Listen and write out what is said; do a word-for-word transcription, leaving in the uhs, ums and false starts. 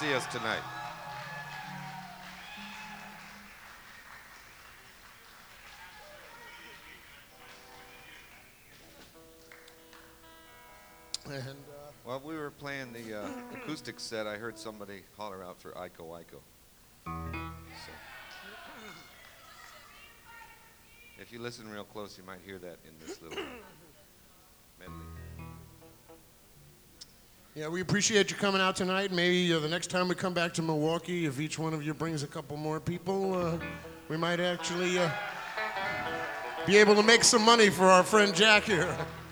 see us tonight. And, uh, While we were playing the uh, acoustic set, I heard somebody holler out for Iko Iko. So, if you listen real close, you might hear that in this little medley. yeah, we appreciate you coming out tonight. Maybe uh, the next time we come back to Milwaukee, if each one of you brings a couple more people, uh, we might actually uh, be able to make some money for our friend Jack here.